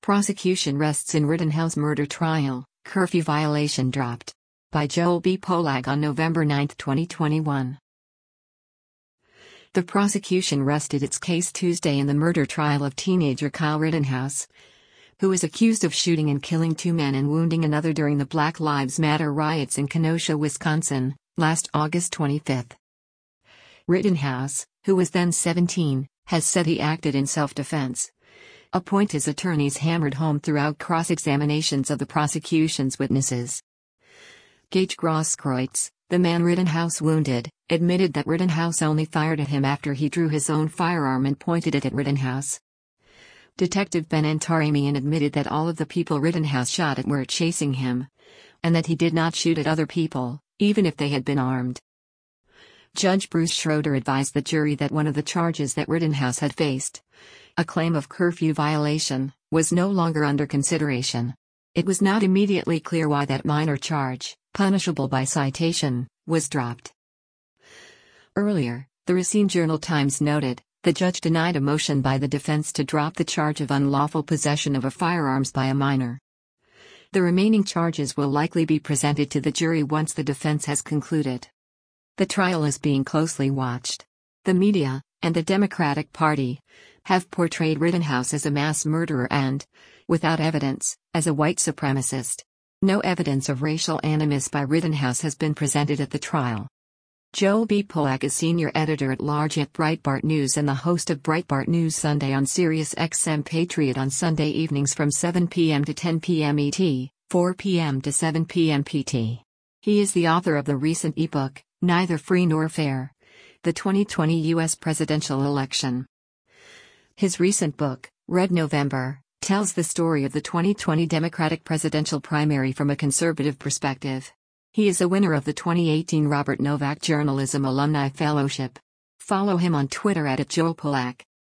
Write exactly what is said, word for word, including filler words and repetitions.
Prosecution rests in Rittenhouse murder trial, curfew violation dropped. By Joel B. Polak on November ninth, twenty twenty-one. The prosecution rested its case Tuesday in the murder trial of teenager Kyle Rittenhouse, who is accused of shooting and killing two men and wounding another during the Black Lives Matter riots in Kenosha, Wisconsin, last August twenty-fifth. Rittenhouse, who was then seventeen, has said he acted in self-defense. A point his attorneys hammered home throughout cross-examinations of the prosecution's witnesses. Gage Grosskreutz, the man Rittenhouse wounded, admitted that Rittenhouse only fired at him after he drew his own firearm and pointed it at Rittenhouse. Detective Benon Taremian admitted that all of the people Rittenhouse shot at were chasing him, and that he did not shoot at other people, even if they had been armed. Judge Bruce Schroeder advised the jury that one of the charges that Rittenhouse had faced, a claim of curfew violation, was no longer under consideration. It was not immediately clear why that minor charge, punishable by citation, was dropped. Earlier, the Racine Journal-Times noted, the judge denied a motion by the defense to drop the charge of unlawful possession of a firearms by a minor. The remaining charges will likely be presented to the jury once the defense has concluded. The trial is being closely watched. The media, and the Democratic Party, have portrayed Rittenhouse as a mass murderer and, without evidence, as a white supremacist. No evidence of racial animus by Rittenhouse has been presented at the trial. Joel B. Polak is senior editor-at-large at Breitbart News and the host of Breitbart News Sunday on Sirius X M Patriot on Sunday evenings from seven p m to ten p m E T, four p m to seven p m P T. He is the author of the recent ebook, Neither Free Nor Fair: The twenty twenty U S Presidential Election. His recent book, Red November, tells the story of the twenty twenty Democratic presidential primary from a conservative perspective. He is a winner of the twenty eighteen Robert Novak Journalism Alumni Fellowship. Follow him on Twitter at Joel Polak.